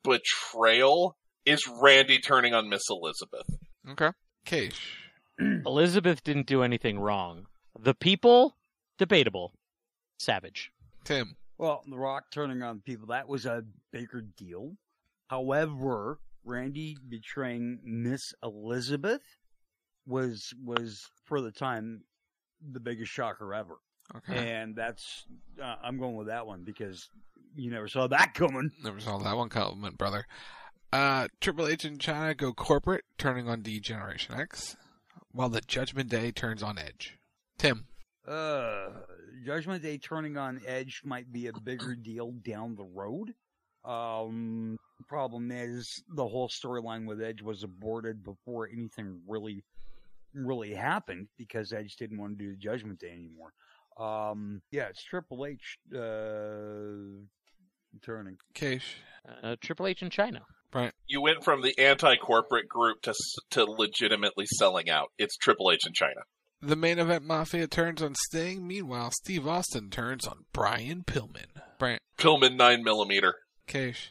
betrayal is Randy turning on Miss Elizabeth. Okay. Keish. Elizabeth didn't do anything wrong. The people, debatable. Savage. Tim. Well, The Rock turning on people, that was a bigger deal. However, Randy betraying Miss Elizabeth was, was for the time, the biggest shocker ever. Okay. And that's, uh, I'm going with that one because you never saw that coming. Never saw that one coming, brother. Uh, Triple H and China go corporate, turning on D Generation X, while the Judgment Day turns on Edge. Tim. Uh, Judgment Day turning on Edge might be a bigger deal down the road. Um, the problem is the whole storyline with Edge was aborted before anything really, really happened because Edge didn't want to do the Judgment Day anymore. Um, yeah, it's Triple H, uh, turning. Keish. Uh, Triple H in China. Right. You went from the anti-corporate group to to legitimately selling out. It's Triple H in China. The main event Mafia turns on Sting. Meanwhile, Steve Austin turns on Brian Pillman. Brian. Pillman nine millimeter. Keish.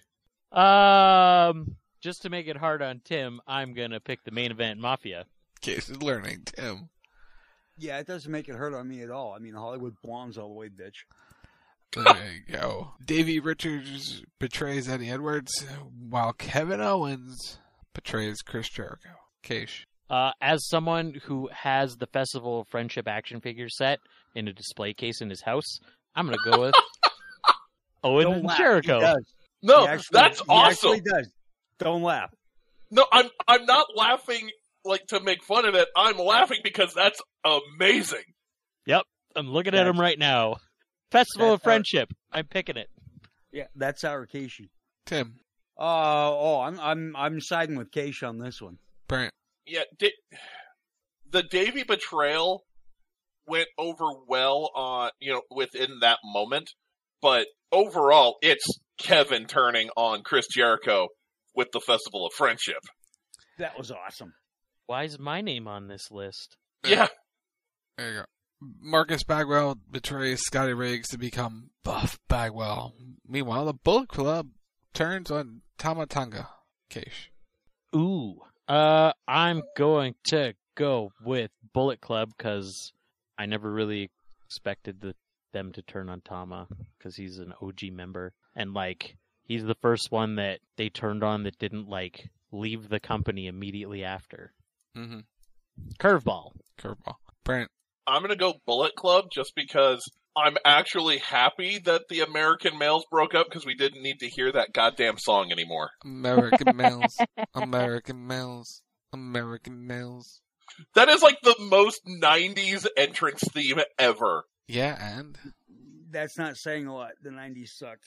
Um, just to make it hard on Tim, I'm gonna pick the main event Mafia. Keish is learning. Tim. Yeah, it doesn't make it hurt on me at all. I mean, Hollywood blondes all the way, bitch. There you go. Davey Richards betrays Eddie Edwards, while Kevin Owens betrays Chris Jericho. Keish. Uh, as someone who has the Festival of Friendship action figure set in a display case in his house, I'm going to go with Owens Don't and laugh. Jericho. He does. No, He actually- that's he awesome. actually does. Don't laugh. No, I'm I'm not laughing like to make fun of it. I'm laughing because that's amazing. Yep, I'm looking at him right now. Festival That's of Friendship. I'm picking it. Yeah, that's our Keishi. Tim. Uh, oh, I'm I'm I'm siding with Keish on this one. Brant. Yeah, di- the Davey betrayal went over well on you know within that moment, but overall, it's Kevin turning on Chris Jericho with the Festival of Friendship. That was awesome. Why is my name on this list? Yeah. There you go. Marcus Bagwell betrays Scotty Riggs to become Buff Bagwell. Meanwhile, the Bullet Club turns on Tama Tonga. Keish. Ooh. Uh, I'm going to go with Bullet Club because I never really expected the, them to turn on Tama because he's an O G member. And, like, he's the first one that they turned on that didn't, like, leave the company immediately after. Mm-hmm. Curveball. Curveball. Brant. I'm going to go Bullet Club just because I'm actually happy that the American males broke up because we didn't need to hear that goddamn song anymore. American males. American males. American males. That is like the most nineties entrance theme ever. Yeah, and? That's not saying a lot. The nineties sucked.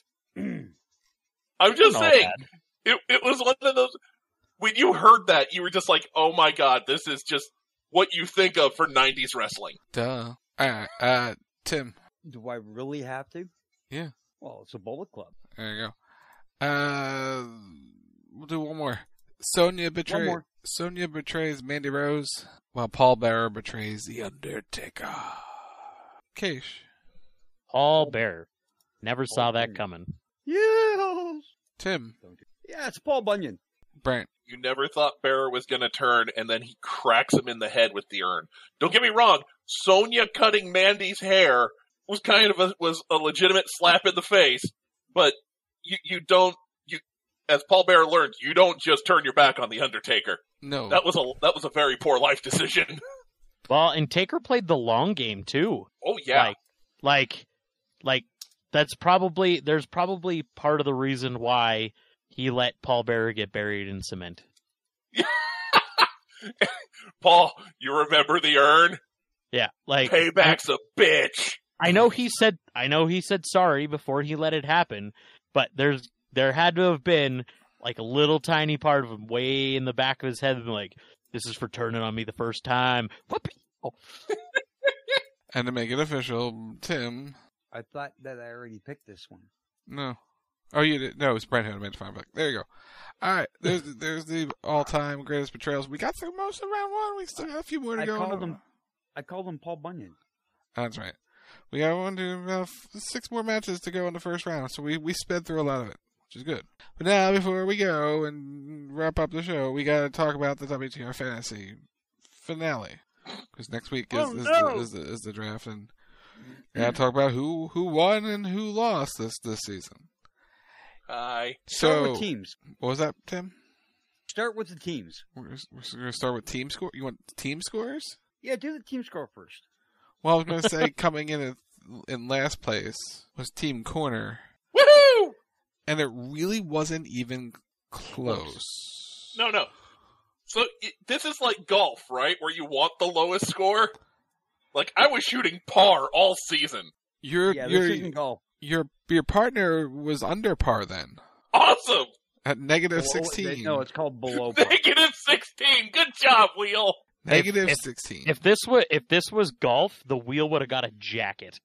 I'm just Not saying, bad. it, it was one of those, when you heard that, you were just like, oh my god, this is just what you think of for nineties wrestling. Duh. Alright, uh, Tim. Do I really have to? Yeah. Well, it's a Bullet Club. There you go. Uh, we'll do one more. Sonya betrays. One more. Sonya betrays Mandy Rose, while Paul Bearer betrays The Undertaker. Keish. Paul Bearer. Never saw that coming. Yes. Tim. Yeah, it's Paul Bunyan. Brant. You never thought Bearer was going to turn, and then he cracks him in the head with the urn. Don't get me wrong, Sonya cutting Mandy's hair was kind of a, was a legitimate slap in the face, but you, you don't, you, as Paul Bearer learned, you don't just turn your back on The Undertaker. No. That was a, that was a very poor life decision. Well, and Taker played the long game, too. Oh, yeah. Like, like, like, that's probably, there's probably part of the reason why he let Paul Bearer get buried in cement. Paul, you remember the urn? Yeah, like Payback's a bitch. I know he said I know he said sorry before he let it happen, but there's there had to have been like a little tiny part of him way in the back of his head like, this is for turning on me the first time. Oh. And to make it official, Tim. I thought that I already picked this one. No. Oh, you did? No, it's Brent who made the final pick. There you go. All right, there's there's the all-time greatest betrayals. We got through most of round one. We still got a few more to I go. called him. I called him Paul Bunyan. That's right. We got one to uh, six more matches to go in the first round, so we we sped through a lot of it. which is good. But now, before we go and wrap up the show, we got to talk about the W T R Fantasy finale. Because next week is, Oh, is, no. the, is, the, is the draft, and we got to talk about who, who won and who lost this, this season. Hi. Start So, with teams. What was that, Tim? Start with the teams. We're, we're going to start with team score. You want team scores? Yeah, do the team score first. Well, I was going to say coming in at, in last place was Team Corner. Woohoo! And it really wasn't even close. No, no. So it, this is like golf, right? Where you want the lowest score? Like, I was shooting par all season. Your Yeah, this your isn't golf. your your partner was under par then Awesome! at negative Below- sixteen. No, it's called below par. Negative sixteen. Good job, Wheel. Negative If- if- sixteen. If this was if this was golf, the wheel would have got a jacket.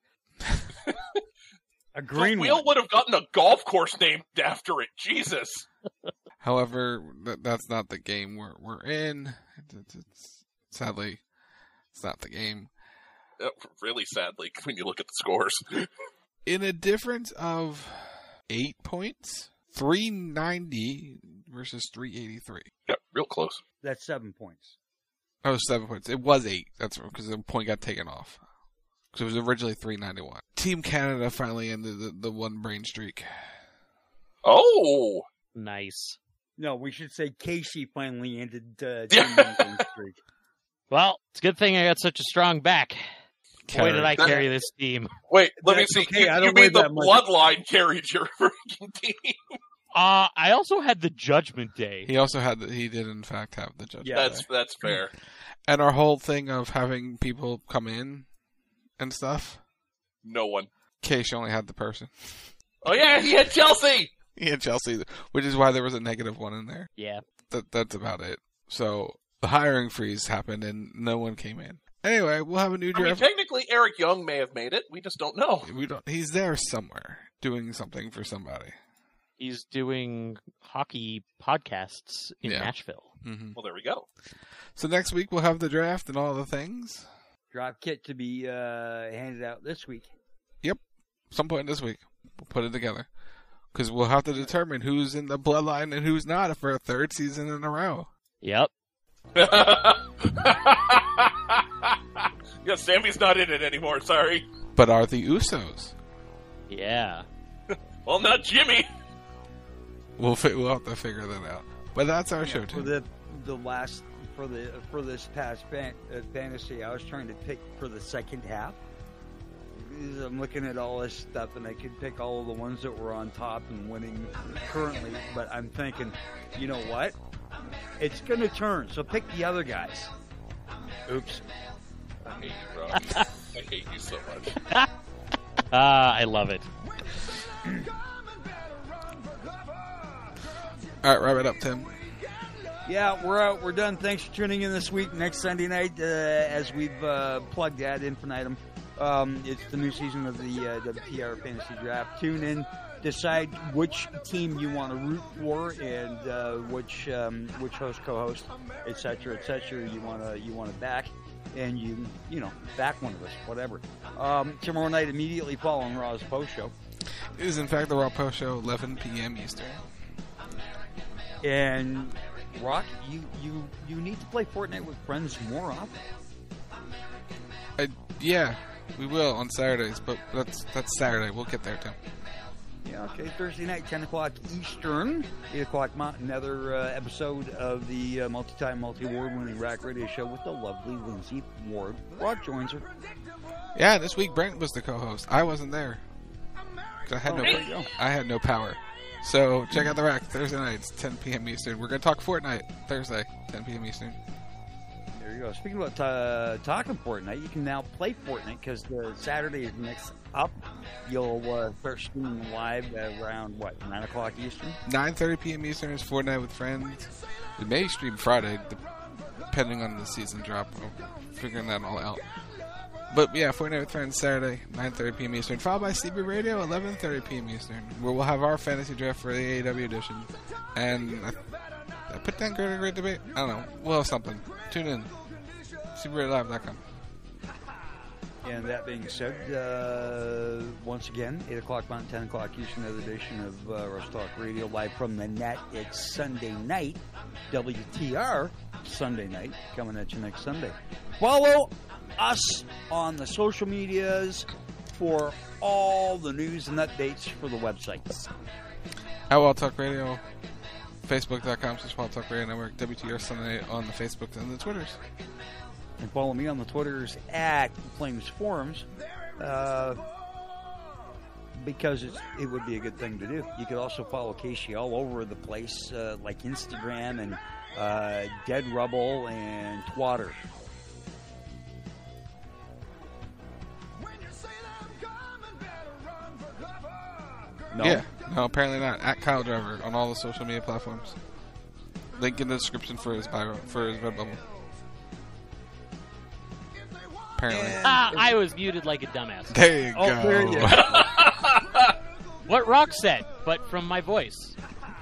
A The green Wheel one. would have gotten a golf course named after it. Jesus. However, that, that's not the game we're we're in. It's, it's, sadly, it's not the game. Uh, really sadly, when you look at the scores. In a difference of eight points, three ninety versus three eighty-three. Yep, real close. That's seven points. Oh, seven points. It was eight. That's because the point got taken off. Because it was originally three ninety-one. Team Canada finally ended the, the one brain streak. Oh! Nice. No, we should say Casey finally ended uh, Yeah. team winning streak. Well, it's a good thing I got such a strong back. Boy, did I That- carry this team. Wait, let That's me see. okay, you I you don't weigh mean the that much. bloodline carried your freaking team? Uh, I also had the Judgment Day. He also had, the, he did in fact have the judgment. Yeah. day. That's that's fair. And our whole thing of having people come in and stuff, No one. Case only had the person. Oh yeah, he had Chelsea. He had Chelsea, which is why there was a negative one in there. Yeah. That That's about it. So the hiring freeze happened and no one came in. Anyway, we'll have a new I mean, draft. technically, Eric Young may have made it. We just don't know. We don't. He's there somewhere doing something for somebody. He's doing hockey podcasts in Yeah. Nashville. Mm-hmm. Well, there we go. So next week we'll have the draft and all the things. Drop kit to be uh, handed out this week. Yep. Some point this week. We'll put it together. Because we'll have to determine who's in the bloodline and who's not for a third season in a row. Yep. Yeah, Sammy's not in it anymore. Sorry. But are the Usos? Yeah. Well, not Jimmy. We'll fi- we'll have to figure that out. But that's our show For too. the the last for the for this past fan, uh, fantasy, I was trying to pick for the second half. I'm looking at all this stuff, and I could pick all of the ones that were on top and winning currently. But I'm thinking, you know what? It's going to turn. So pick the other guys. Oops. I hate you, Rob. I hate you so much. Ah, I love it. All right, wrap it up, Tim. Yeah, we're out. We're done. Thanks for tuning in this week. Next Sunday night, uh, as we've uh, plugged ad infinitum, um, it's the new season of the uh, W T R Fantasy Draft. Tune in, decide which team you want to root for, and uh, which um, which host, co-host, et cetera, et cetera, you want to you want to back, and you you know back one of us, whatever. Um, tomorrow night, immediately following Raw's post show. It is in fact the Raw Post Show, eleven p.m. Eastern. And Rock, you, you, you need to play Fortnite with friends more often. Uh, yeah, we will on Saturdays, but that's that's Saturday. We'll get there, Tim. Yeah, okay. Thursday night, ten o'clock Eastern, eight o'clock Mountain. Another uh, episode of the uh, multi-time, multi-award-winning Rack Radio Show with the lovely Lindsay Ward. Rock joins her. Yeah, this week Brent was the co-host. I wasn't there. 'Cause I had Oh, no, there you go. I had no power. So check out the Rack Thursday nights, ten p.m. Eastern. We're gonna talk Fortnite Thursday, ten p.m. Eastern. There you go. Speaking about uh, talking Fortnite, you can now play Fortnite because the Saturday is next up. You'll uh, start streaming live at around, what, nine o'clock Eastern? nine thirty p.m. Eastern is Fortnite with friends. We may stream Friday, depending on the season drop. We're figuring that all out. But yeah, Fortnite with friends Saturday, nine thirty p.m. Eastern, followed by C B Radio, eleven thirty p.m. Eastern, where we'll have our fantasy draft for the A E W edition. And I, I put down Great Great Debate. I don't know. We'll have something. Tune in. C B Radio Live dot com. And that being said, uh, once again, eight o'clock Mountain, ten o'clock Eastern, another edition of uh, Wrestle Talk Radio live from the net. It's Sunday night, W T R Sunday night, coming at you next Sunday. Follow us on the social medias for all the news and updates for the websites. At Wild Talk Radio, Facebook.com slash Wild Talk Radio Network, W T R Sunday on the Facebook and the Twitters. And follow me on the Twitters at Flames Forums, uh, because it's, it would be a good thing to do. You could also follow Casey all over the place, uh, like Instagram and uh, Dead Rubble and Twatter. No? Yeah, no, apparently not. At Kyle Driver on all the social media platforms. Link in the description for his bio, for his Redbubble. Apparently. Ah, I was muted like a dumbass. There you oh, go. There you go. What Rock said, but from my voice.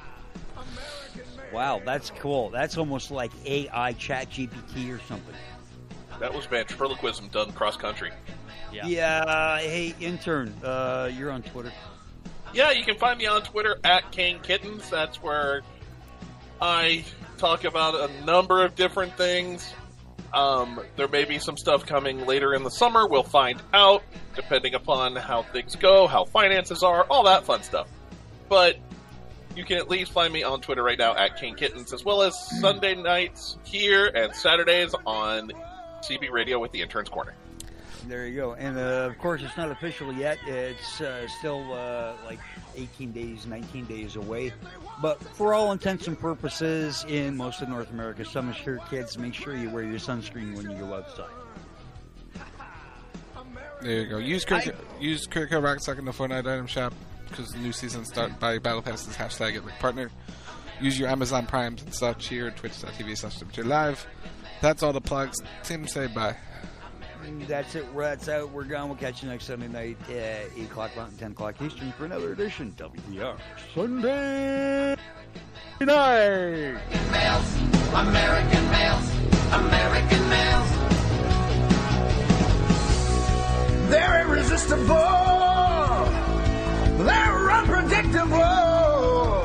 Wow, that's cool. That's almost like A I Chat G P T or something. That was ventriloquism done cross country. Yeah. Yeah. Hey, intern, uh, you're on Twitter. Yeah, you can find me on Twitter at Kane Kittens. That's where I talk about a number of different things. Um, there may be some stuff coming later in the summer. We'll find out, depending upon how things go, how finances are, all that fun stuff. But you can at least find me on Twitter right now at Kane Kittens, as well as Sunday nights here and Saturdays on C B Radio with the Intern's Corner. There you go. And, uh, of course, it's not official yet. It's uh, still uh, like eighteen days, nineteen days away. But for all intents and purposes, in most of North America, summer's here, kids. Make sure you wear your sunscreen when you go outside. There you go. Use Kirk, use Kirk Rockstock in the Fortnite item shop because the new season starts by Battle Passes hashtag it like partner. Use your Amazon Primes and such here at twitch.tv slash live. That's all the plugs. Tim, say bye. That's it. That's out. We're gone. We'll catch you next Sunday night at eight o'clock Mountain, ten o'clock Eastern for another edition W T R Sunday night. Males, American males, American males. They're irresistible. They're unpredictable.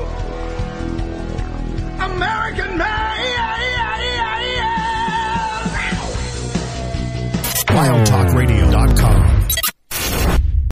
American males. wild talk radio dot com